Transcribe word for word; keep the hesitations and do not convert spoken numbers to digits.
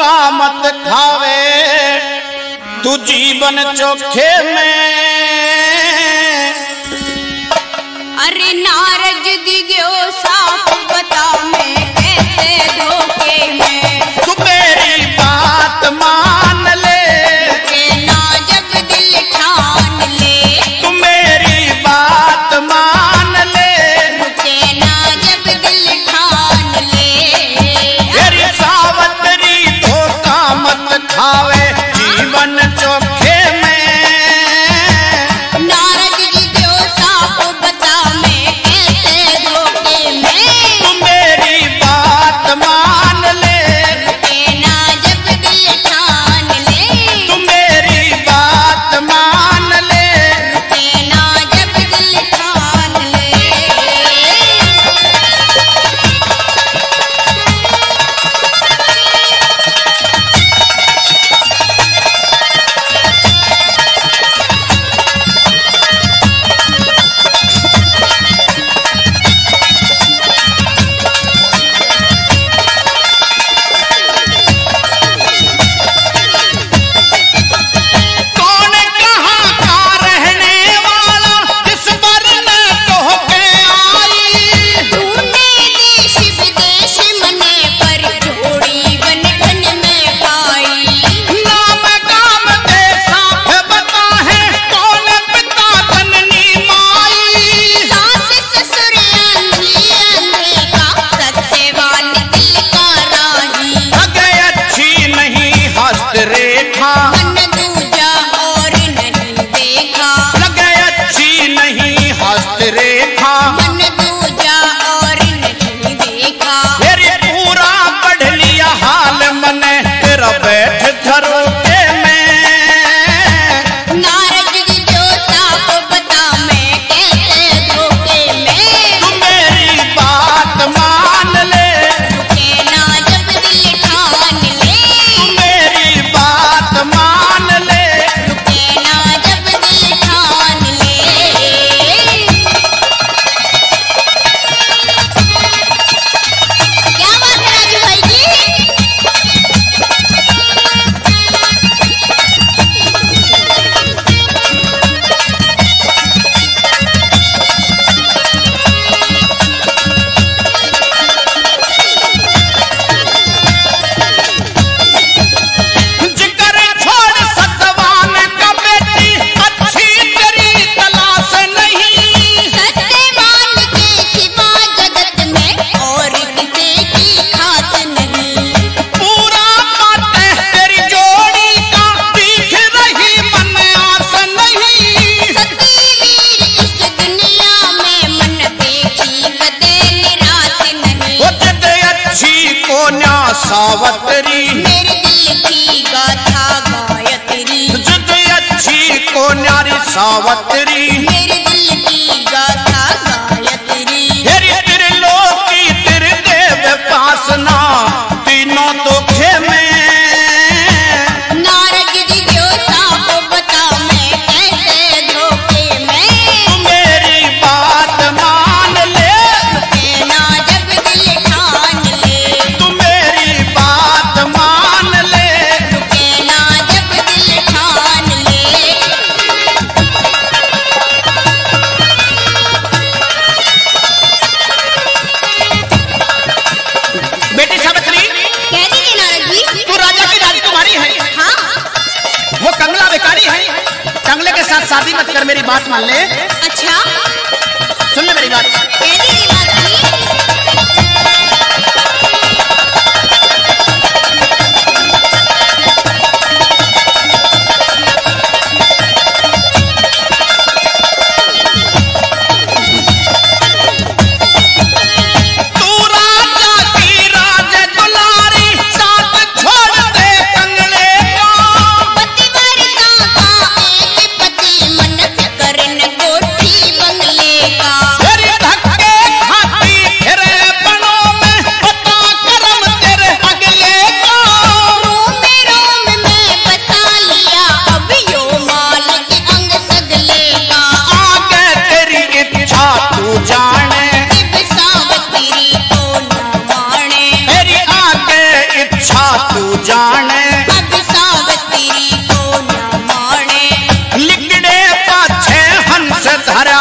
धोखा मत खावे तू जीवन चोखे में। अरे नारज दिगो साफ बता मैं कैसे धोखे में। तू मेरी बात मान ले रुके ना जब दिल ठान ले। तू मेरी बात मान ले रुके ना जब दिल ठान ले। तेरी सावतरी धोखा मत खावे जीवन चोखे में। नारज दिगो साफ बता मैं कैसे धोखे में। तू मेरी बात मान ले रुके ना जब दिल ठान ले। तू मेरी बात मान ले। रुके ना जब दिल ठान ले। कौन कहाँ का रहने वाला जिस पर न धोखे आई। तूने देश विदेश मने पर जोड़ी बन बन में पाई। नाम काम के साथ बता है कौन पिता जननी माई। सास ससुर अंधी अंधे का सत्यवान दिल का राही। अगे अच्छी नहीं हस्तरेखा मन दूजा और नहीं देखा। लगे अच्छी नहीं हस्तरेखा। मन दूजा और नहीं देखा। तेरी पूरा पढ़ लिया हाल मने तेरा बैठ धरोके में। नारज जो साफ बता मैं कैसे धोखे में। तू मेरी बात मान ले रुके ना जब दिल ठान ले। तू मेरी बात मान ले। रुके ना जब दिल ठान ले। क्या बात है राजू भाई जी। जिक्र छोड़ सतवान का बेटी अच्छी तेरी तलाश नहीं। सत्यवान के सिवा जगत में और किसी की खास नहीं। पूरा बातें तेरी जोड़ी का दिख रही मन आस नहीं। सती वीर इस दुनिया में मन देखी कदे निराश नहीं। वो जिद अच्छी को न्या सावतरी मेरे दिल की गाथा गायत्री। जिद अच्छी को न्यारी सावतरी। मेरे दिल की गाथा गायत्री। तेरी त्रिलोकी त्रिदेव पासना तीनों धोखे में। नारज दिगो साफ बता मैं कैसे धोखे में। तू मेरी बात मान ले रुके ना जब दिल ठान ले। तू मेरी बात मान ले। रुके ना जब दिल ठान ले। बेटी सावित्री कह दीजिए नारद जी। तू राजा की राजकुमारी है। हाँ। वो कंगला बेकारी है। कंगले के साथ शादी मत कर मेरी बात मान ले। अच्छा सुन ले मेरी बात। कह दीजिए नारद जी। तू राजा की राज दुलारी साथ छोड़ दे कंगले को। पतिव्रता का एक पति मन करन कोठी बंगले का। तेरी धक्के धनुष धर